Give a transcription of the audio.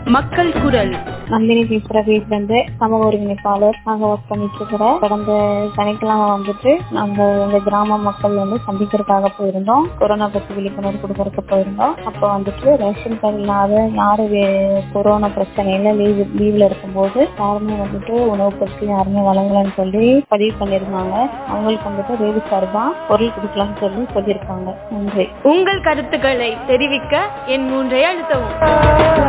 மக்கள் குரல். நந்தினி வீட்டிலிருந்து சமூக ஒருங்கிணைப்பாளர் ஒர்க் பண்ணிட்டு இருக்கிறேன். கடந்த சனிக்கிழமை வந்துட்டு நாங்க எங்க கிராம மக்கள் சந்திக்கிறதுக்காக போயிருந்தோம். கொரோனா பத்தி விழிப்புணர்வு கொடுக்கறதுக்கு போயிருந்தோம். அப்போ வந்துட்டு ரேஷன் கார்டு இல்லாத யாரு கொரோனா பிரச்சனையில லீவ்ல இருக்கும்போது யாருமே வந்துட்டு உணவு பற்றி யாருமே வழங்கலன்னு சொல்லி பதிவு பண்ணிருந்தாங்க. அவங்களுக்கு ரேடி சார்பா பொருள் கொடுக்கலாம்னு சொல்லியிருக்காங்க. நன்றி. உங்கள் கருத்துக்களை தெரிவிக்க என் 3 அழுத்தவும்.